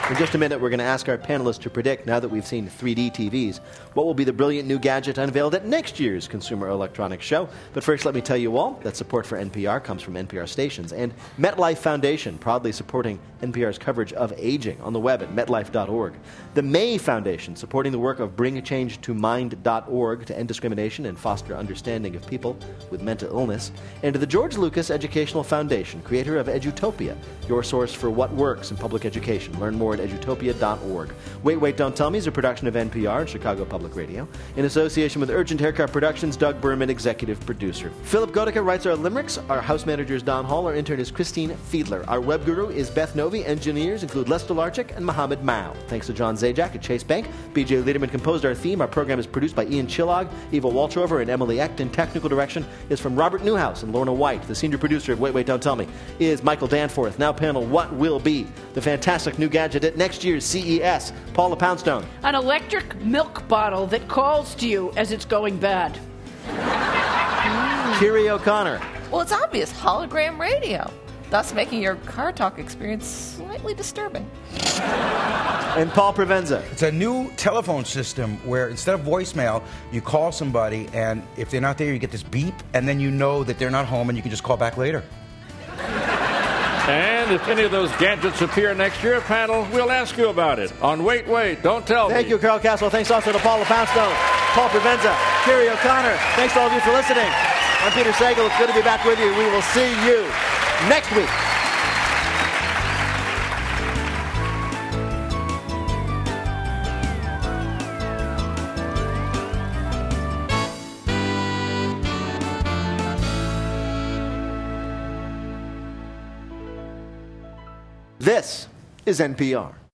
In just a minute, we're going to ask our panelists to predict, now that we've seen 3D TVs, what will be the brilliant new gadget unveiled at next year's Consumer Electronics Show. But first, let me tell you all that support for NPR comes from NPR stations and MetLife Foundation, proudly supporting NPR's coverage of aging on the web at metlife.org. The May Foundation, supporting the work of bringchange2mind.org to end discrimination and foster understanding of people with mental illness. And the George Lucas Educational Foundation, creator of Edutopia, your source for what works in public education. Learn more at edutopia.org. Wait, Wait, Don't Tell Me is a production of NPR and Chicago Public Radio in association with Urgent Haircut Productions. Doug Berman, executive producer. Philip Godica writes our limericks. Our house manager is Don Hall. Our intern is Christine Fiedler. Our web guru is Beth Novi. Engineers include Les Delarczyk and Mohammed Mao. Thanks to John Zajac at Chase Bank. BJ Liederman composed our theme. Our program is produced by Ian Chillog, Eva Walchover, and Emily Echt. And technical direction is from Robert Newhouse and Lorna White. The senior producer of Wait, Wait, Don't Tell Me is Michael Danforth. Now panel, what will be the fantastic new gadget at next year's CES? Paula Poundstone. An electric milk bottle that calls to you as it's going bad. Kiri O'Connor. Well, it's obvious. Hologram radio, thus making your car talk experience slightly disturbing. And Paul Provenza. It's a new telephone system where instead of voicemail, you call somebody, and if they're not there, you get this beep, and then you know that they're not home, and you can just call back later. And if any of those gadgets appear next year, panel, we'll ask you about it on Wait, Wait, Don't Tell Me. Thank you, Carl Caswell. Thanks also to Paula Poundstone, Paul Provenza, Kiri O'Connor. Thanks to all of you for listening. I'm Peter Sagal. It's good to be back with you. We will see you next week. This is NPR.